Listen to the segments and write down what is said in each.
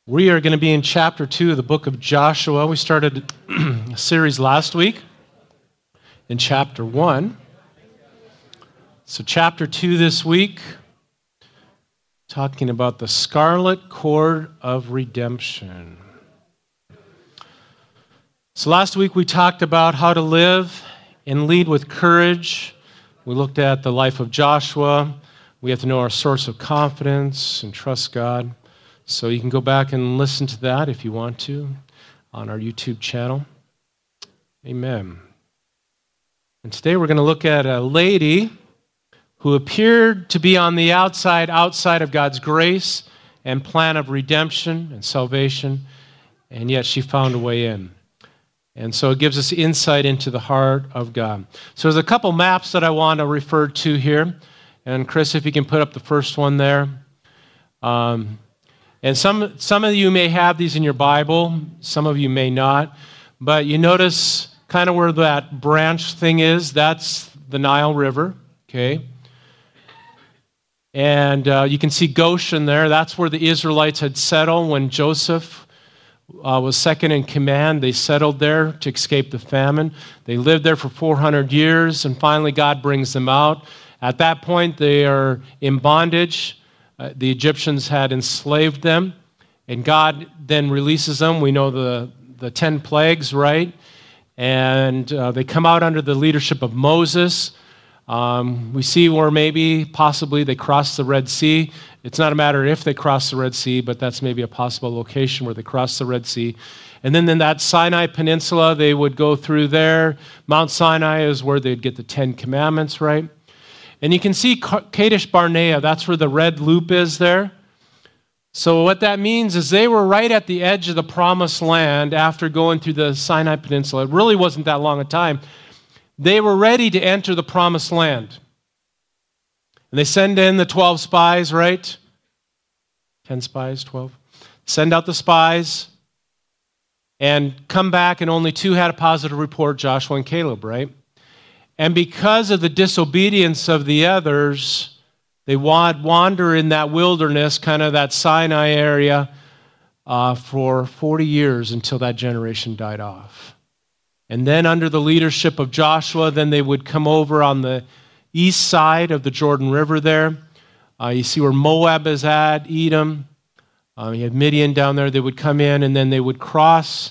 We are going to be in chapter 2 of the book of Joshua. We started a series last week in chapter 1. So chapter 2 this week, talking about the scarlet cord of redemption. So last week we talked about how to live and lead with courage. We looked at the life of Joshua. We have to know our source of confidence and trust God. So you can go back and listen to that if you want to on our YouTube channel. Amen. And today we're going to look at a lady who appeared to be on the outside of God's grace and plan of redemption and salvation, and yet she found a way in. And so it gives us insight into the heart of God. So there's a couple maps that I want to refer to here. And Chris, if you can put up the first one there. And some of you may have these in your Bible, some of you may not, but you notice kind of where that branch thing is, that's the Nile River, okay? And you can see Goshen there, that's where the Israelites had settled when Joseph was second in command. They settled there to escape the famine. They lived there for 400 years, and finally God brings them out. At that point, they are in bondage. The Egyptians had enslaved them, and God then releases them. We know the 10 plagues, right? And they come out under the leadership of Moses. We see where possibly they cross the Red Sea. It's not a matter if they cross the Red Sea, but that's maybe a possible location where they cross the Red Sea. And then in that Sinai Peninsula, they would go through there. Mount Sinai is where they'd get the 10 Commandments, right? And you can see Kadesh Barnea, that's where the red loop is there. So what that means is they were right at the edge of the promised land after going through the Sinai Peninsula. It really wasn't that long a time. They were ready to enter the promised land. And they send in the 12 spies, right? 10 spies, 12. Send out the spies and come back, and only 2 had a positive report, Joshua and Caleb, right? And because of the disobedience of the others, they wander in that wilderness, kind of that Sinai area, for 40 years until that generation died off. And then under the leadership of Joshua, then they would come over on the east side of the Jordan River there. You see where Moab is at, Edom. You have Midian down there. They would come in, and then they would cross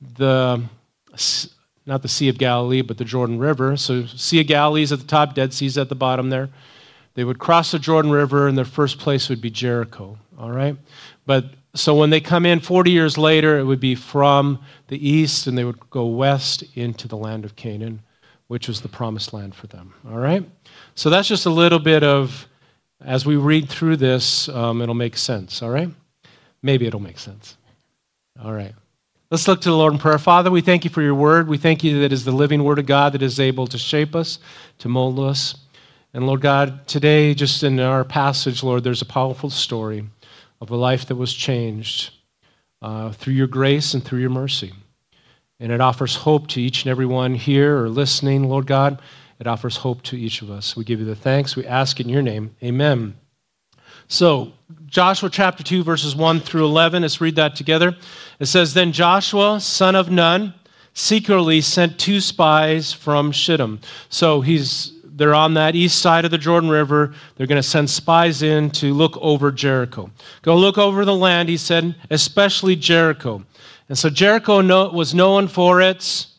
not the Sea of Galilee, but the Jordan River. So Sea of Galilee is at the top, Dead Sea's at the bottom there. They would cross the Jordan River, and their first place would be Jericho, all right? But so when they come in 40 years later, it would be from the east, and they would go west into the land of Canaan, which was the promised land for them, all right? So that's just a little bit of, as we read through this, it'll make sense, all right? Maybe it'll make sense. All right. Let's look to the Lord in prayer. Father, we thank you for your word. We thank you that it is the living word of God that is able to shape us, to mold us. And Lord God, today, just in our passage, Lord, there's a powerful story of a life that was changed through your grace and through your mercy. And it offers hope to each and every one here or listening, Lord God. It offers hope to each of us. We give you the thanks. We ask in your name. Amen. So, Joshua chapter 2, verses 1 through 11, let's read that together. It says, Then Joshua, son of Nun, secretly sent 2 spies from Shittim. So they're on that east side of the Jordan River. They're going to send spies in to look over Jericho. Go look over the land, he said, especially Jericho. And so Jericho was known for its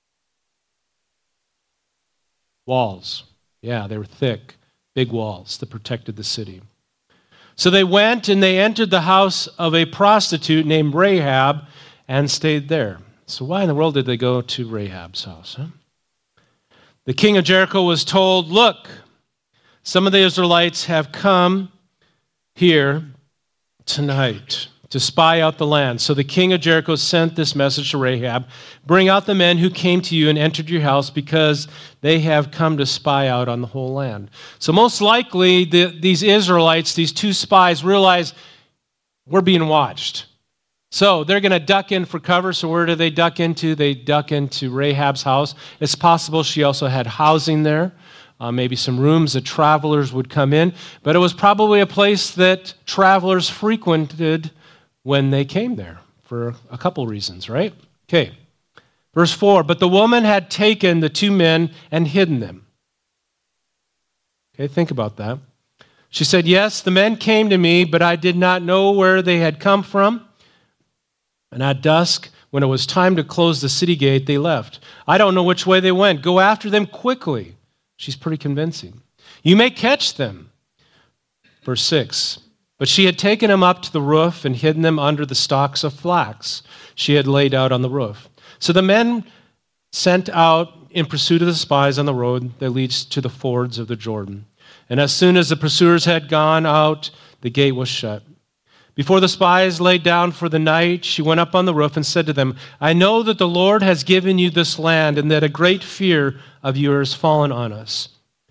walls. Yeah, they were thick, big walls that protected the city. So they went and they entered the house of a prostitute named Rahab and stayed there. So why in the world did they go to Rahab's house? The king of Jericho was told, Look, some of the Israelites have come here tonight to spy out the land. So the king of Jericho sent this message to Rahab, Bring out the men who came to you and entered your house, because they have come to spy out on the whole land. So most likely, these Israelites, these 2 spies, realize we're being watched. So they're going to duck in for cover. So where do they duck into? They duck into Rahab's house. It's possible she also had housing there. Maybe some rooms that travelers would come in. But it was probably a place that travelers frequented when they came there for a couple reasons, right? Okay. Verse 4, but the woman had taken the two men and hidden them. Okay, think about that. She said, yes, the men came to me, but I did not know where they had come from. And at dusk, when it was time to close the city gate, they left. I don't know which way they went. Go after them quickly. She's pretty convincing. You may catch them. Verse 6, but she had taken them up to the roof and hidden them under the stalks of flax she had laid out on the roof. So the men sent out in pursuit of the spies on the road that leads to the fords of the Jordan. And as soon as the pursuers had gone out, the gate was shut. Before the spies laid down for the night, she went up on the roof and said to them, I know that the Lord has given you this land and that a great fear of you has fallen on us.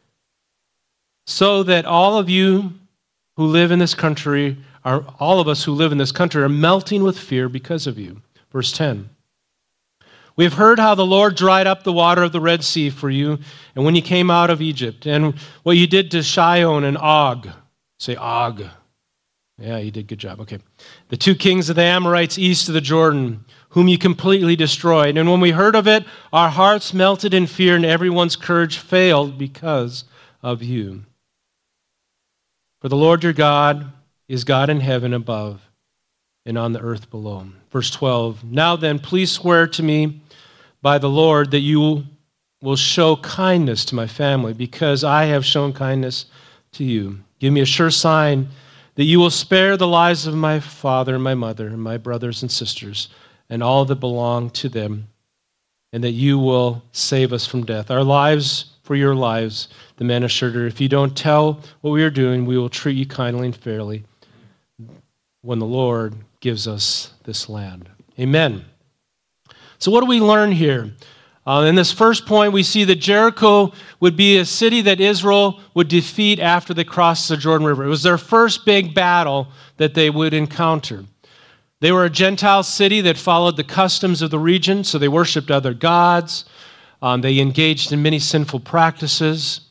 So that all of you who live in this country, all of us who live in this country are melting with fear because of you. Verse 10. We have heard how the Lord dried up the water of the Red Sea for you, and when you came out of Egypt, and what you did to Sihon and Og. Say Og. Yeah, you did. Good job. Okay. The two kings of the Amorites east of the Jordan, whom you completely destroyed. And when we heard of it, our hearts melted in fear, and everyone's courage failed because of you. For the Lord your God is God in heaven above and on the earth below. Verse 12. Now then, please swear to me by the Lord that you will show kindness to my family, because I have shown kindness to you. Give me a sure sign that you will spare the lives of my father and my mother and my brothers and sisters and all that belong to them, and that you will save us from death. Our lives for your lives, the man assured her. If you don't tell what we are doing, we will treat you kindly and fairly when the Lord gives us this land. Amen. So what do we learn here? In this first point, we see that Jericho would be a city that Israel would defeat after they crossed the Jordan River. It was their first big battle that they would encounter. They were a Gentile city that followed the customs of the region, so they worshiped other gods. They engaged in many sinful practices.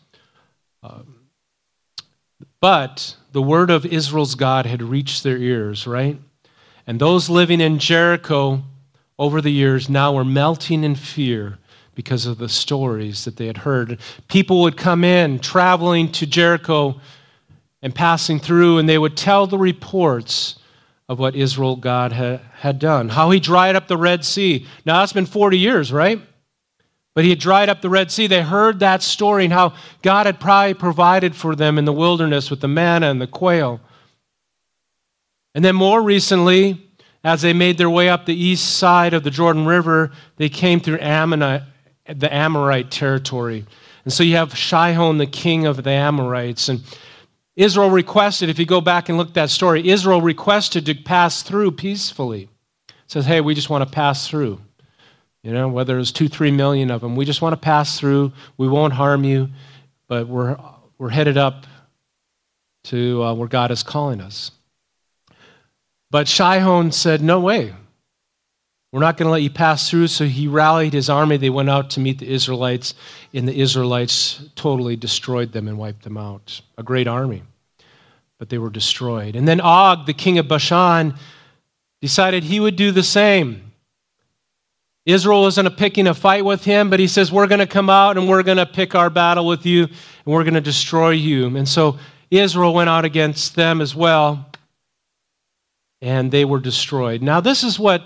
But the word of Israel's God had reached their ears, right? And those living in Jericho over the years now were melting in fear because of the stories that they had heard. People would come in, traveling to Jericho and passing through, and they would tell the reports of what Israel God had done, how he dried up the Red Sea. Now, that's been 40 years, right? But he had dried up the Red Sea. They heard that story and how God had probably provided for them in the wilderness with the manna and the quail. And then more recently, as they made their way up the east side of the Jordan River, they came through the Amorite territory. And so you have Sihon, the king of the Amorites. And Israel requested, if you go back and look at that story, Israel requested to pass through peacefully. It says, hey, we just want to pass through. You know, whether it's 2-3 million of them, we just want to pass through. We won't harm you, but we're headed up to where God is calling us. But Sihon said, no way. We're not going to let you pass through. So he rallied his army. They went out to meet the Israelites, and the Israelites totally destroyed them and wiped them out. A great army, but they were destroyed. And then Og, the king of Bashan, decided he would do the same. Israel wasn't picking a fight with him, but he says, we're going to come out and we're going to pick our battle with you, and we're going to destroy you. And so Israel went out against them as well, and they were destroyed. Now, this is what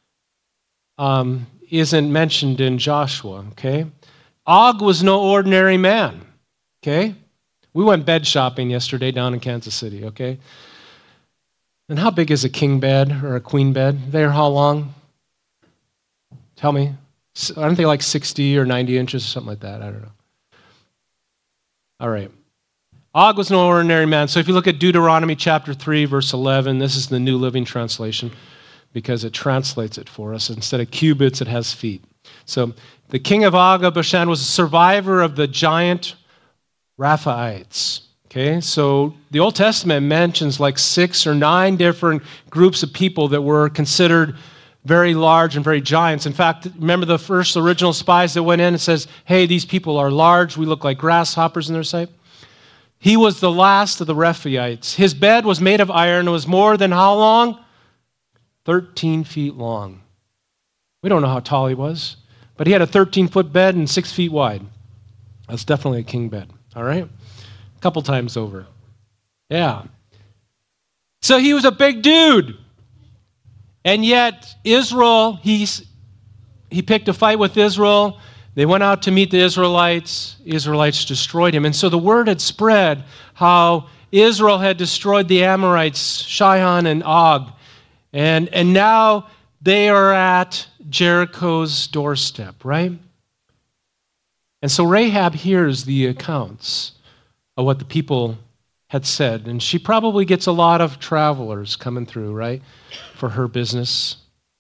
isn't mentioned in Joshua, okay? Og was no ordinary man, okay? We went bed shopping yesterday down in Kansas City, okay? And how big is a king bed or a queen bed? They're how long? Tell me. Aren't they like 60 or 90 inches or something like that? I don't know. All right. Og was no ordinary man. So if you look at Deuteronomy chapter 3, verse 11, this is the New Living Translation because it translates it for us. Instead of cubits, it has feet. So the king of Og of Bashan was a survivor of the giant Rephaites. Okay, so the Old Testament mentions like 6 or 9 different groups of people that were considered very large and very giants. In fact, remember the first original spies that went in and says, hey, these people are large. We look like grasshoppers in their sight. He was the last of the Rephaites. His bed was made of iron. It was more than how long? 13 feet long. We don't know how tall he was, but he had a 13-foot bed and 6 feet wide. That's definitely a king bed, all right? A couple times over. Yeah. So he was a big dude. And yet Israel, he picked a fight with Israel. They went out to meet the Israelites. The Israelites destroyed him. And so the word had spread how Israel had destroyed the Amorites, Sihon and Og. And now they are at Jericho's doorstep, right? And so Rahab hears the accounts of what the people had said. And she probably gets a lot of travelers coming through, right, for her business.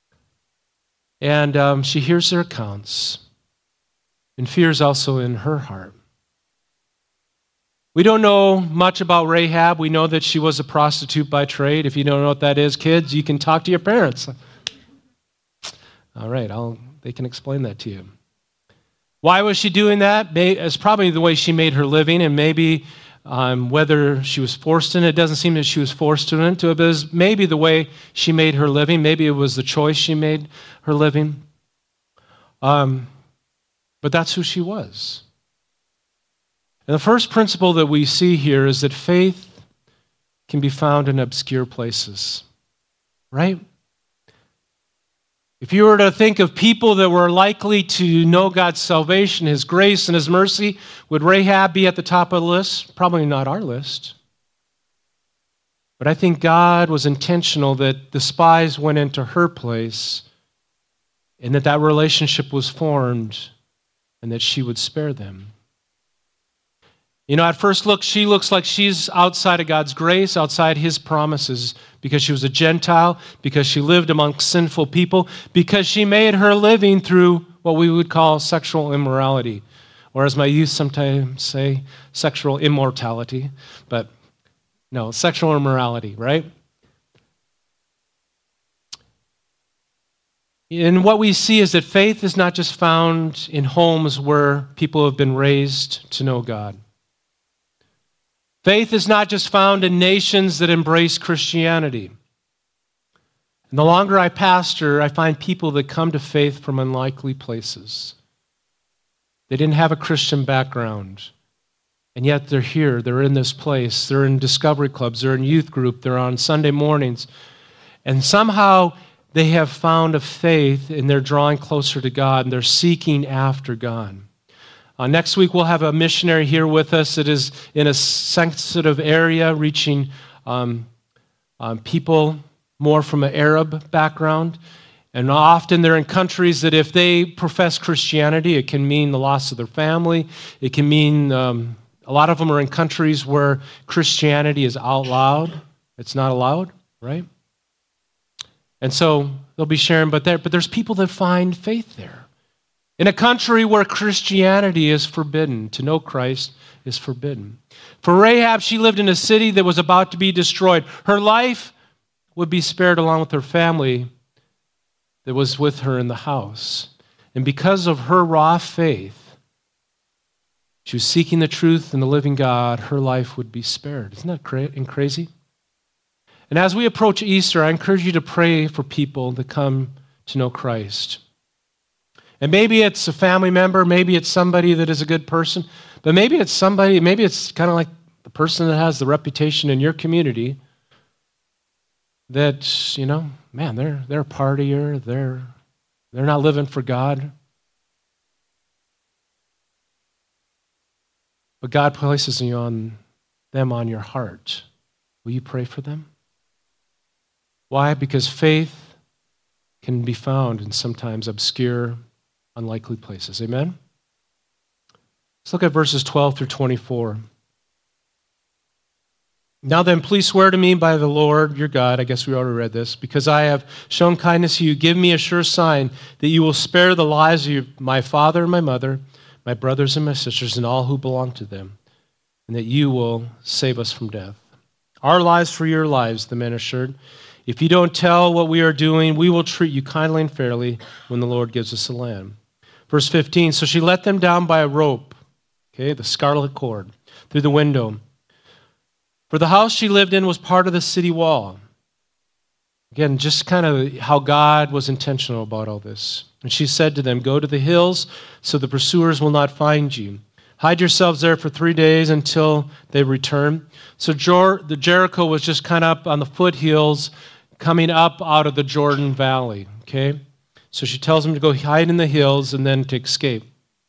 And she hears their accounts. And fear is also in her heart. We don't know much about Rahab. We know that she was a prostitute by trade. If you don't know what that is, kids, you can talk to your parents. All right, they can explain that to you. Why was she doing that? It's probably the way she made her living, and maybe whether she was forced in it. It doesn't seem that she was forced into it, but it was maybe the way she made her living. Maybe it was the choice she made her living. But that's who she was. And the first principle that we see here is that faith can be found in obscure places, right? If you were to think of people that were likely to know God's salvation, His grace, and His mercy, would Rahab be at the top of the list? Probably not our list. But I think God was intentional that the spies went into her place and that relationship was formed and that she would spare them. You know, at first look, she looks like she's outside of God's grace, outside His promises, because she was a Gentile, because she lived amongst sinful people, because she made her living through what we would call sexual immorality, or as my youth sometimes say, sexual immortality. But no, sexual immorality, right? And what we see is that faith is not just found in homes where people have been raised to know God. Faith is not just found in nations that embrace Christianity. And the longer I pastor, I find people that come to faith from unlikely places. They didn't have a Christian background, and yet they're here. They're in this place. They're in discovery clubs. They're in youth group. They're on Sunday mornings. And somehow they have found a faith, and they're drawing closer to God, and they're seeking after God. Next week, we'll have a missionary here with us that is in a sensitive area, reaching people more from an Arab background. And often they're in countries that if they profess Christianity, it can mean the loss of their family. It can mean a lot of them are in countries where Christianity is outlawed. It's not allowed, right? And so they'll be sharing, but there's people that find faith there. In a country where Christianity is forbidden, to know Christ is forbidden. For Rahab, she lived in a city that was about to be destroyed. Her life would be spared along with her family that was with her in the house. And because of her raw faith, she was seeking the truth and the living God, her life would be spared. Isn't that crazy? And as we approach Easter, I encourage you to pray for people that come to know Christ. And maybe it's a family member, maybe it's somebody that is a good person, but maybe it's kind of like the person that has the reputation in your community that, man, they're a partier, they're not living for God. But God places them on your heart. Will you pray for them? Why? Because faith can be found in sometimes obscure, unlikely places. Amen? Let's look at verses 12 through 24. Now then, please swear to me by the Lord your God, I guess we already read this, because I have shown kindness to you, give me a sure sign that you will spare the lives of my father and my mother, my brothers and my sisters, and all who belong to them, and that you will save us from death. Our lives for your lives, the men assured. If you don't tell what we are doing, we will treat you kindly and fairly when the Lord gives us the land. Verse 15, so she let them down by a rope, the scarlet cord, through the window. For the house she lived in was part of the city wall. Again, just kind of how God was intentional about all this. And she said to them, "Go to the hills so the pursuers will not find you. Hide yourselves there for 3 days until they return." So the Jericho was just kind of up on the foothills, coming up out of the Jordan Valley. Okay? So she tells them to go hide in the hills and then to escape.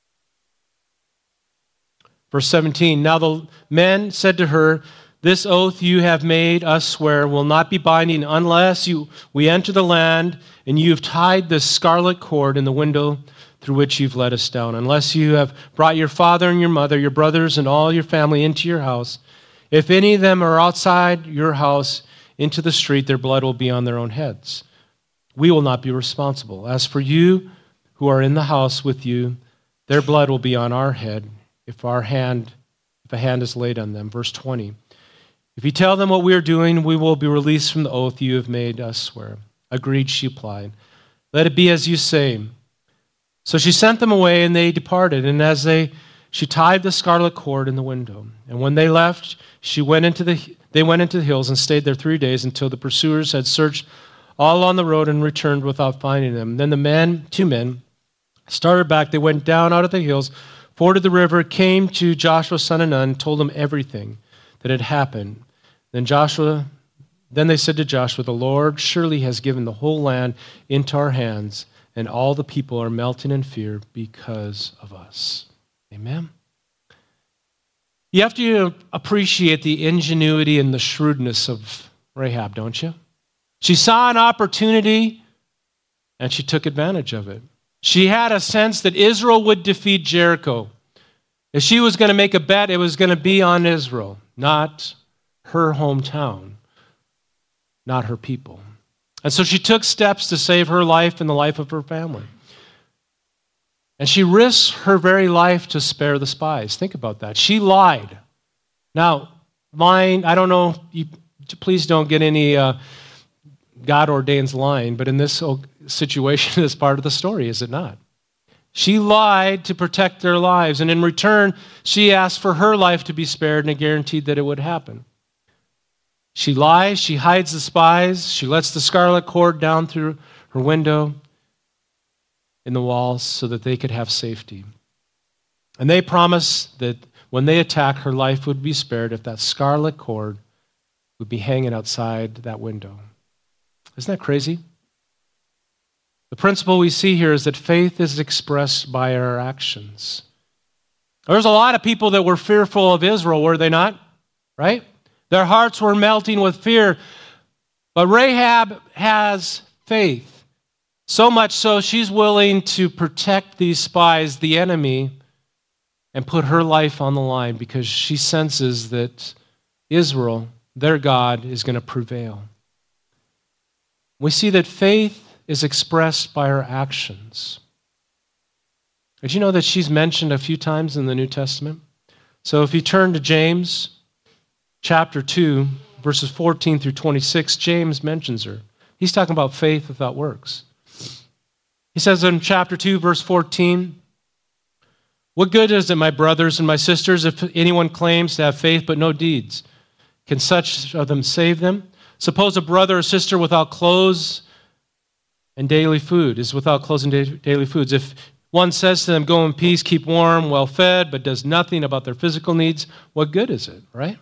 Verse 17, "Now the men said to her, 'This oath you have made us swear will not be binding unless we enter the land and you have tied the scarlet cord in the window through which you've let us down, unless you have brought your father and your mother, your brothers and all your family into your house. If any of them are outside your house into the street, their blood will be on their own heads. We will not be responsible. As for you who are in the house with you, their blood will be on our head if a hand is laid on them.'" Verse 20, "If you tell them what we are doing, we will be released from the oath you have made us swear." "Agreed," she replied. "Let it be as you say." So she sent them away, and they departed. And she tied the scarlet cord in the window. And when they left, they went into the hills and stayed there 3 days until the pursuers had searched all on the road and returned without finding them. Then the two men, started back. They went down out of the hills, forded the river, came to Joshua son of Nun, told him everything that had happened. Then they said to Joshua, "The Lord surely has given the whole land into our hands, and all the people are melting in fear because of us." Amen. You have to appreciate the ingenuity and the shrewdness of Rahab, don't you? She saw an opportunity, and she took advantage of it. She had a sense that Israel would defeat Jericho. If she was going to make a bet, it was going to be on Israel, not her hometown, not her people. And so she took steps to save her life and the life of her family. And she risked her very life to spare the spies. Think about that. She lied. Now, lying, I don't know, please don't get any God ordains lying, but in this situation, it's part of the story, is it not? She lied to protect their lives, and in return, she asked for her life to be spared and guaranteed that it would happen. She lies, she hides the spies, she lets the scarlet cord down through her window in the walls so that they could have safety. And they promised that when they attack, her life would be spared if that scarlet cord would be hanging outside that window. Isn't that crazy? The principle we see here is that faith is expressed by our actions. There's a lot of people that were fearful of Israel, were they not? Right? Their hearts were melting with fear. But Rahab has faith. So much so, she's willing to protect these spies, the enemy, and put her life on the line because she senses that Israel, their God, is going to prevail. We see that faith is expressed by her actions. Did you know that she's mentioned a few times in the New Testament? So if you turn to James chapter 2, verses 14 through 26, James mentions her. He's talking about faith without works. He says in chapter 2, verse 14, "What good is it, my brothers and my sisters, if anyone claims to have faith but no deeds? Can such of them save them? Suppose a brother or sister without clothes and daily food is without clothes and daily foods. If one says to them, 'Go in peace, keep warm, well fed,' but does nothing about their physical needs, what good is it?" Right?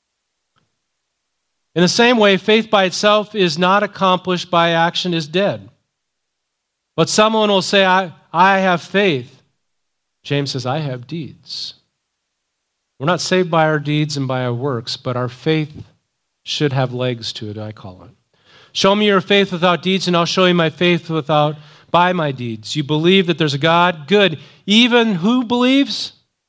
In the same way, faith by itself is not accomplished by action, is dead. But someone will say, I have faith. James says, I have deeds. We're not saved by our deeds and by our works, but our faith should have legs to it, I call it. Show me your faith without deeds, and I'll show you my faith by my deeds. You believe that there's a God? Good. Even who believes?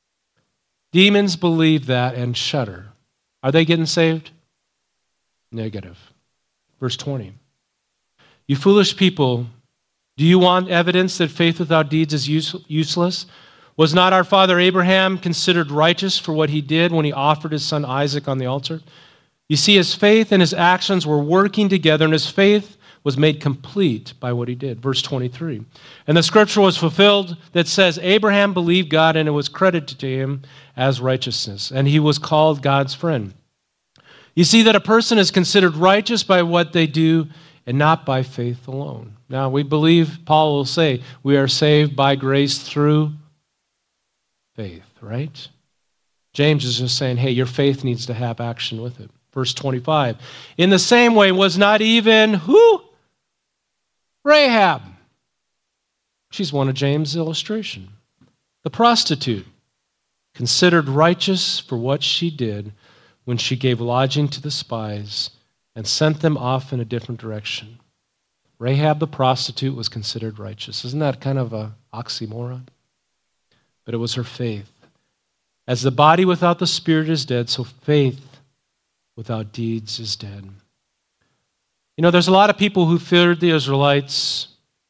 Demons believe that and shudder. Are they getting saved? Negative. Verse 20. You foolish people, do you want evidence that faith without deeds is useless? Was not our father Abraham considered righteous for what he did when he offered his son Isaac on the altar? You see, his faith and his actions were working together, and his faith was made complete by what he did. Verse 23. And the scripture was fulfilled that says, Abraham believed God, and it was credited to him as righteousness, and he was called God's friend. You see that a person is considered righteous by what they do and not by faith alone. Now, we believe, Paul will say, we are saved by grace through faith, right? James is just saying, hey, your faith needs to have action with it. Verse 25, in the same way was not even who? Rahab. She's one of James' illustration. The prostitute, considered righteous for what she did when she gave lodging to the spies and sent them off in a different direction. Rahab the prostitute was considered righteous. Isn't that kind of an oxymoron? But it was her faith. As the body without the spirit is dead, so faith without deeds is dead. You know, there's a lot of people who feared the Israelites,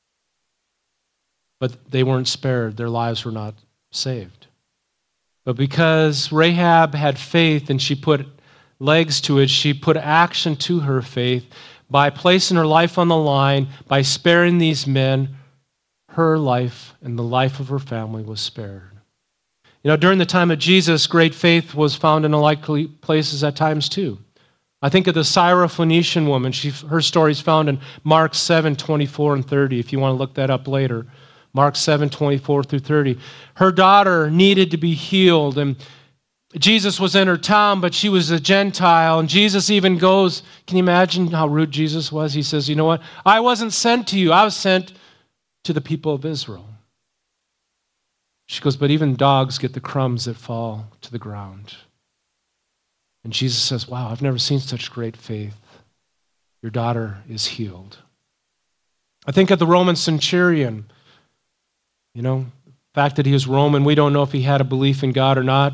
but they weren't spared. Their lives were not saved. But because Rahab had faith and she put legs to it, she put action to her faith by placing her life on the line, by sparing these men, her life and the life of her family was spared. You know, during the time of Jesus, great faith was found in unlikely places at times too. I think of the Syrophoenician woman. Her story is found in Mark 7, 24 and 30, if you want to look that up later. Mark 7, 24 through 30. Her daughter needed to be healed, and Jesus was in her town, but she was a Gentile, and Jesus even goes, can you imagine how rude Jesus was? He says, you know what? I wasn't sent to you. I was sent to the people of Israel. She goes, but even dogs get the crumbs that fall to the ground. And Jesus says, wow, I've never seen such great faith. Your daughter is healed. I think of the Roman centurion. You know, the fact that he was Roman, we don't know if he had a belief in God or not.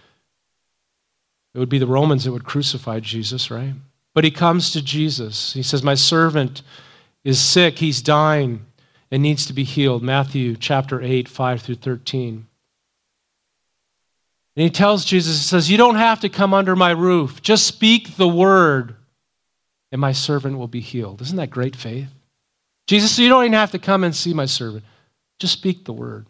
It would be the Romans that would crucify Jesus, right? But he comes to Jesus. He says, my servant is sick. He's dying and needs to be healed. Matthew chapter 8, 5 through 13. And he tells Jesus, he says, you don't have to come under my roof. Just speak the word and my servant will be healed. Isn't that great faith? Jesus said, you don't even have to come and see my servant. Just speak the word.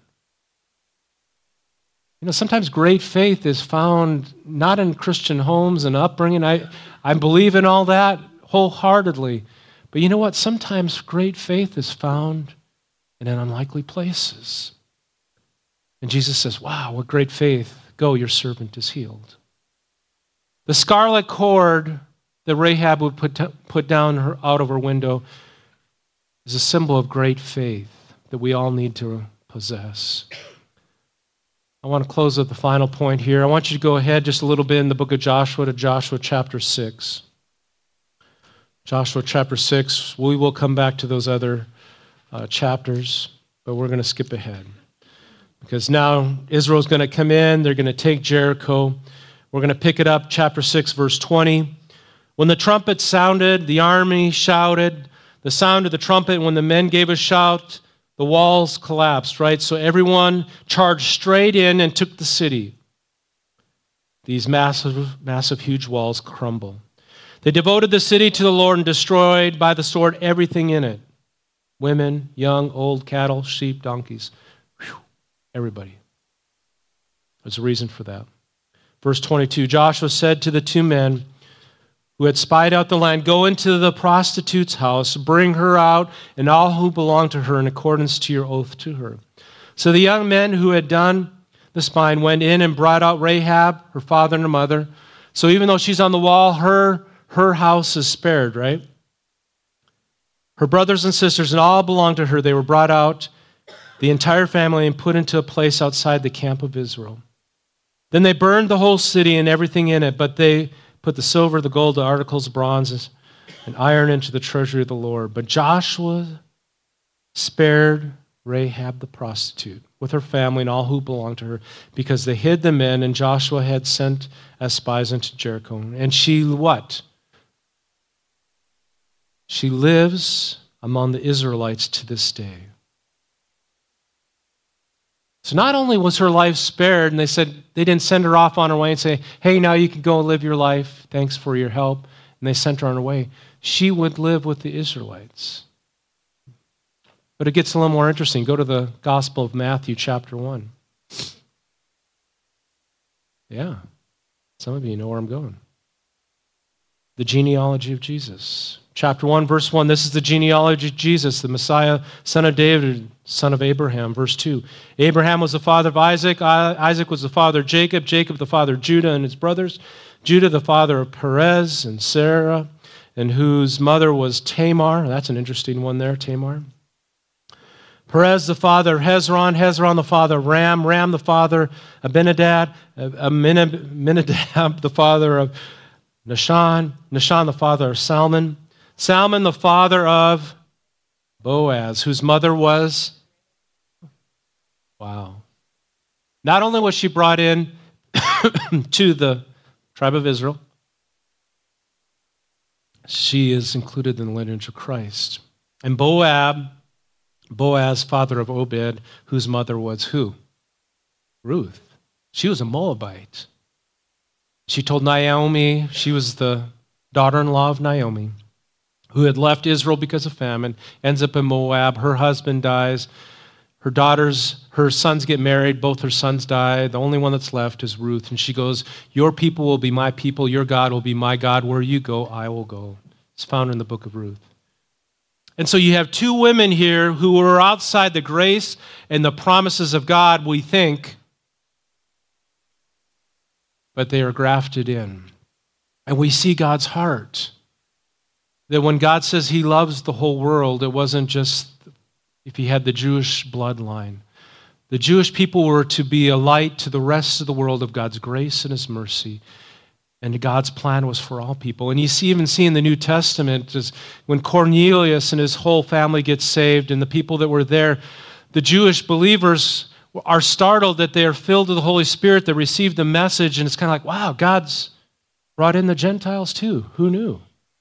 You know, sometimes great faith is found not in Christian homes and upbringing. I believe in all that wholeheartedly. But you know what? Sometimes great faith is found in unlikely places. And Jesus says, wow, what great faith. Go, your servant is healed. The scarlet cord that Rahab would put down out of her window is a symbol of great faith that we all need to possess. I want to close with the final point here. I want you to go ahead just a little bit in the book of Joshua to Joshua chapter 6. Joshua chapter 6. We will come back to those other chapters, but we're going to skip ahead. Because now Israel's going to come in. They're going to take Jericho. We're going to pick it up, chapter 6, verse 20. When the trumpet sounded, the army shouted. The sound of the trumpet, when the men gave a shout, the walls collapsed, right? So everyone charged straight in and took the city. These massive, huge walls crumble. They devoted the city to the Lord and destroyed by the sword everything in it. Women, young, old, cattle, sheep, donkeys. Whew. Everybody. There's a reason for that. Verse 22, Joshua said to the two men who had spied out the land, go into the prostitute's house, bring her out, and all who belong to her in accordance to your oath to her. So the young men who had done the spying went in and brought out Rahab, her father and her mother. So even though she's on the wall, her house is spared, right? Her brothers and sisters and all belonged to her. They were brought out, the entire family, and put into a place outside the camp of Israel. Then they burned the whole city and everything in it, but they put the silver, the gold, the articles, bronze, and iron into the treasury of the Lord. But Joshua spared Rahab the prostitute with her family and all who belonged to her, because they hid the men, and Joshua had sent as spies into Jericho. And she what? She lives among the Israelites to this day. So not only was her life spared, and they didn't send her off on her way and say, hey, now you can go live your life. Thanks for your help. And they sent her on her way. She would live with the Israelites. But it gets a little more interesting. Go to the Gospel of Matthew, chapter 1. Yeah, some of you know where I'm going. the genealogy of Jesus. Chapter 1, verse 1, this is the genealogy of Jesus, the Messiah, son of David, son of Abraham. Verse 2, Abraham was the father of Isaac. Isaac was the father of Jacob. Jacob the father of Judah and his brothers. Judah the father of Perez and Sarah, and whose mother was Tamar. That's an interesting one there, Tamar. Perez the father of Hezron. Hezron the father of Ram. Ram the father of Abinadab. Abinadab the father of Nahshon. Nahshon the father of Salmon. Salmon, the father of Boaz, whose mother was, wow. Not only was she brought in to the tribe of Israel, she is included in the lineage of Christ. And Boaz, father of Obed, whose mother was who? Ruth. She was a Moabite. She told Naomi, she was the daughter-in-law of Naomi, who had left Israel because of famine, ends up in Moab. Her husband dies. Her sons get married. Both her sons die. The only one that's left is Ruth. And she goes, your people will be my people. Your God will be my God. Where you go, I will go. It's found in the book of Ruth. And so you have two women here who are outside the grace and the promises of God, we think, but they are grafted in. And we see God's heart. That when God says he loves the whole world, it wasn't just if he had the Jewish bloodline. The Jewish people were to be a light to the rest of the world of God's grace and his mercy. And God's plan was for all people. And you even see in the New Testament, is when Cornelius and his whole family get saved and the people that were there, the Jewish believers are startled that they are filled with the Holy Spirit, they received the message, and it's kind of like, wow, God's brought in the Gentiles too. Who knew?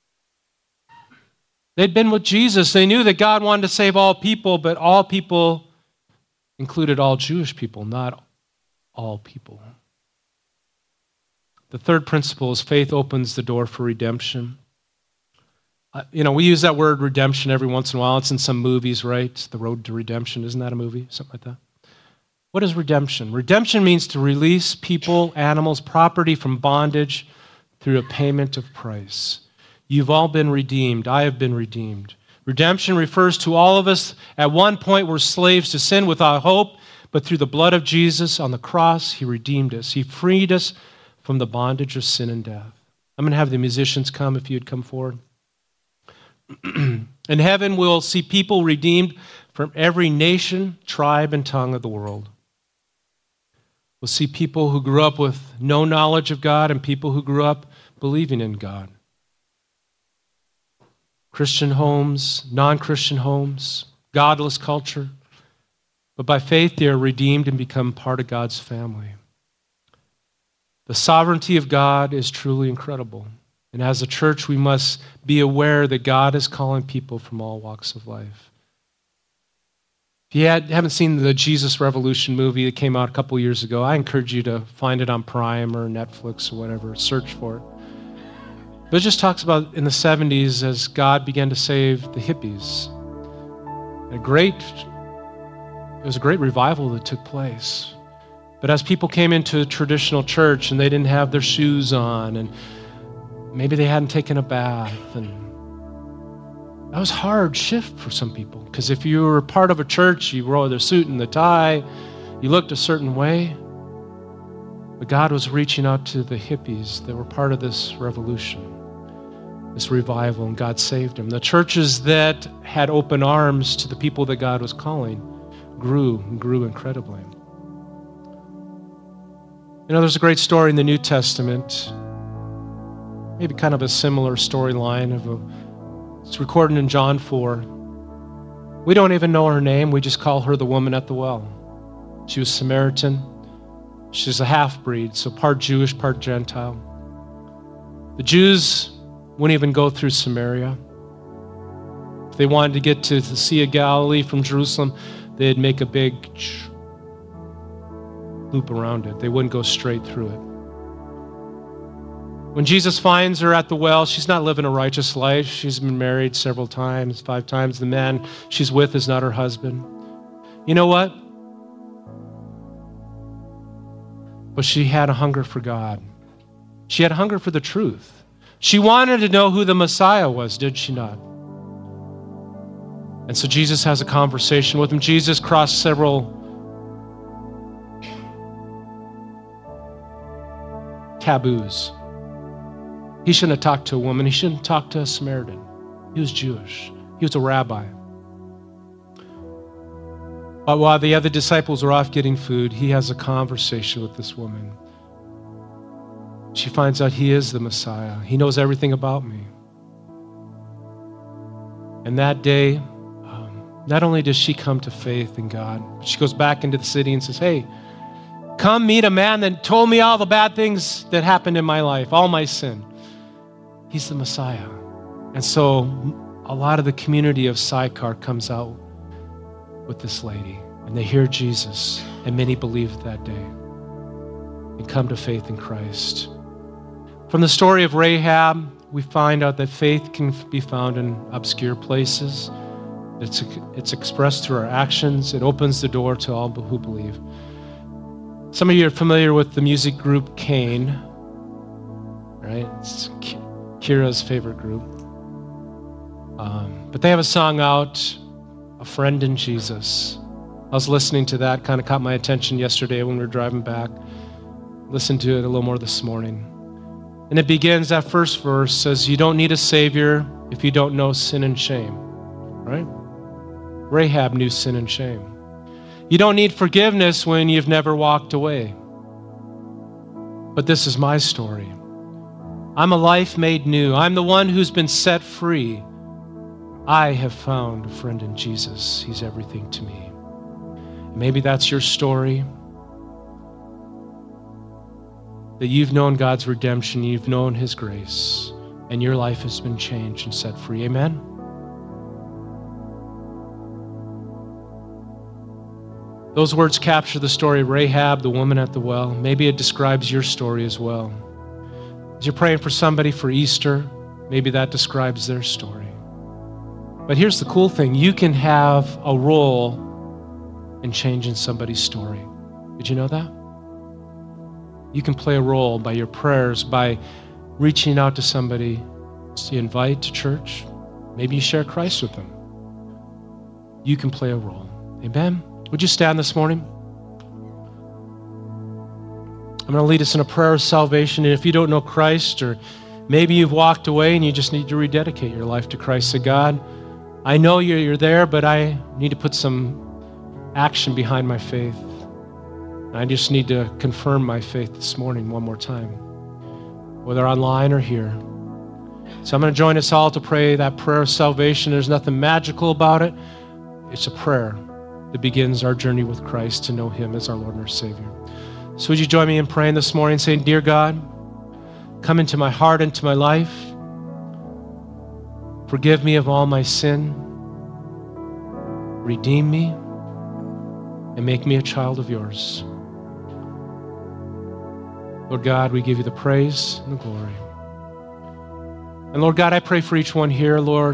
They'd been with Jesus. They knew that God wanted to save all people, but all people included all Jewish people, not all people. The third principle is faith opens the door for redemption. We use that word redemption every once in a while. It's in some movies, right? The Road to Redemption. Isn't that a movie? Something like that. What is redemption? Redemption means to release people, animals, property from bondage through a payment of price. You've all been redeemed. I have been redeemed. Redemption refers to all of us at one point were slaves to sin without hope, but through the blood of Jesus on the cross, he redeemed us. He freed us from the bondage of sin and death. I'm going to have the musicians come if you'd come forward. In heaven, we'll see people redeemed from every nation, tribe, and tongue of the world. We'll see people who grew up with no knowledge of God and people who grew up believing in God. Christian homes, non-Christian homes, godless culture. But by faith, they are redeemed and become part of God's family. The sovereignty of God is truly incredible. And as a church, we must be aware that God is calling people from all walks of life. If you haven't seen the Jesus Revolution movie that came out a couple years ago, I encourage you to find it on Prime or Netflix or whatever. Search for it. But it just talks about in the 70s as God began to save the hippies. It was a great revival that took place. But as people came into a traditional church and they didn't have their shoes on and maybe they hadn't taken a bath, and that was a hard shift for some people. Because if you were part of a church, you wore the suit and the tie, you looked a certain way. But God was reaching out to the hippies that were part of this revolution, this revival, and God saved them. The churches that had open arms to the people that God was calling grew and grew incredibly. There's a great story in the New Testament, maybe kind of a similar storyline. It's recorded in John 4. We don't even know her name. We just call her the woman at the well. She was Samaritan. She's a half-breed, so part Jewish, part Gentile. The Jews wouldn't even go through Samaria. If they wanted to get to the Sea of Galilee from Jerusalem, they'd make a big loop around it. They wouldn't go straight through it. When Jesus finds her at the well, she's not living a righteous life. She's been married several times, 5 times. The man she's with is not her husband. You know what? But she had a hunger for God. She had a hunger for the truth. She wanted to know who the Messiah was, did she not? And so Jesus has a conversation with him. Jesus crossed several taboos. He shouldn't have talked to a woman. He shouldn't have talked to a Samaritan. He was Jewish. He was a rabbi. But while the other disciples were off getting food, he has a conversation with this woman. She finds out he is the Messiah. He knows everything about me. And that day, not only does she come to faith in God, but she goes back into the city and says, hey, come meet a man that told me all the bad things that happened in my life, all my sin. He's the Messiah. And so a lot of the community of Sychar comes out with this lady, and they hear Jesus, and many believe that day and come to faith in Christ. From the story of Rahab, we find out that faith can be found in obscure places. It's expressed through our actions. It opens the door to all who believe. Some of you are familiar with the music group Cain, right? It's Kira's favorite group. But they have a song out, A Friend in Jesus. I was listening to that, kind of caught my attention yesterday when we were driving back. Listened to it a little more this morning. And it begins, that first verse says, you don't need a Savior if you don't know sin and shame, right? Rahab knew sin and shame. You don't need forgiveness when you've never walked away. But this is my story. I'm a life made new. I'm the one who's been set free. I have found a friend in Jesus. He's everything to me. Maybe that's your story. That you've known God's redemption, you've known His grace, and your life has been changed and set free. Amen? Those words capture the story of Rahab, the woman at the well. Maybe it describes your story as well. As you're praying for somebody for Easter, maybe that describes their story. But here's the cool thing. You can have a role in changing somebody's story. Did you know that? You can play a role by your prayers, by reaching out to somebody you invite to church. Maybe you share Christ with them. You can play a role. Amen? Would you stand this morning? I'm going to lead us in a prayer of salvation. And if you don't know Christ, or maybe you've walked away and you just need to rededicate your life to Christ, say, God, I know you're there, but I need to put some action behind my faith. I just need to confirm my faith this morning one more time, whether online or here. So I'm going to join us all to pray that prayer of salvation. There's nothing magical about it. It's a prayer that begins our journey with Christ to know Him as our Lord and our Savior. So would you join me in praying this morning, saying, Dear God, come into my heart, into my life. Forgive me of all my sin. Redeem me and make me a child of yours. Lord God, we give you the praise and the glory. And Lord God, I pray for each one here, Lord.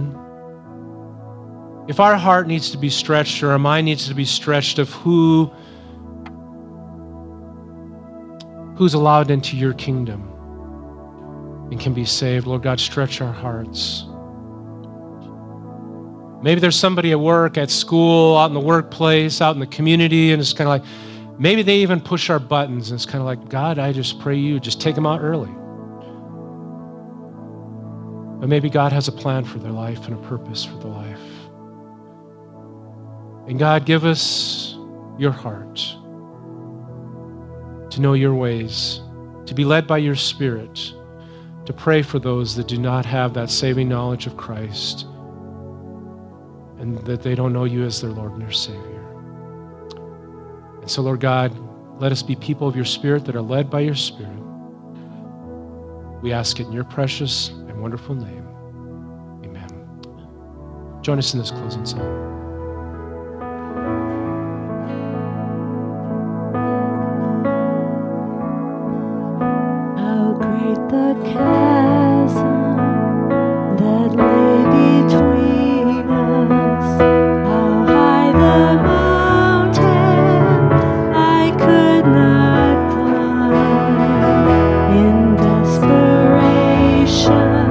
If our heart needs to be stretched or our mind needs to be stretched of who's allowed into your kingdom and can be saved, Lord God, stretch our hearts. Maybe there's somebody at work, at school, out in the workplace, out in the community, and it's kind of like, maybe they even push our buttons, and it's kind of like, God, I just pray you just take them out early. But maybe God has a plan for their life and a purpose for their life. And God, give us your heart to know your ways, to be led by your Spirit, to pray for those that do not have that saving knowledge of Christ and that they don't know you as their Lord and their Savior. And so, Lord God, let us be people of your Spirit that are led by your Spirit. We ask it in your precious and wonderful name. Amen. Join us in this closing song. The chasm that lay between us, how high the mountain I could not climb. In desperation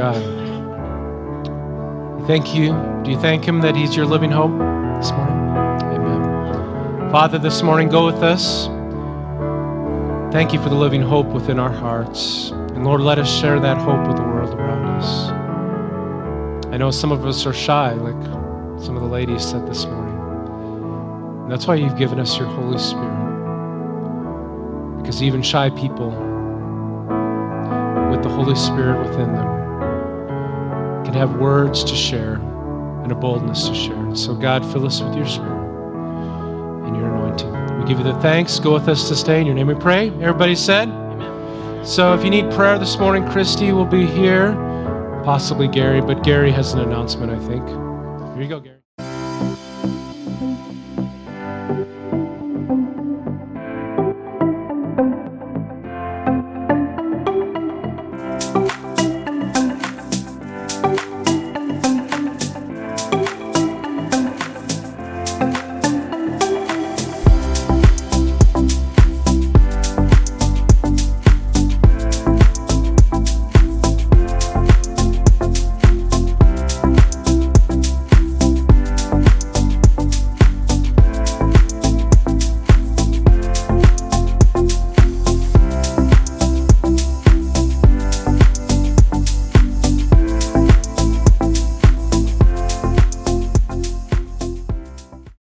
God. Thank you. Do you thank him that he's your living hope this morning? Amen. Father, this morning, go with us. Thank you for the living hope within our hearts. And Lord, let us share that hope with the world around us. I know some of us are shy, like some of the ladies said this morning. And that's why you've given us your Holy Spirit. Because even shy people with the Holy Spirit within them can have words to share and a boldness to share. So God, fill us with your Spirit and your anointing. We give you the thanks. Go with us this day. In your name we pray. Everybody said? Amen. So if you need prayer this morning, Christy will be here, possibly Gary, but Gary has an announcement, I think. Here you go, Gary.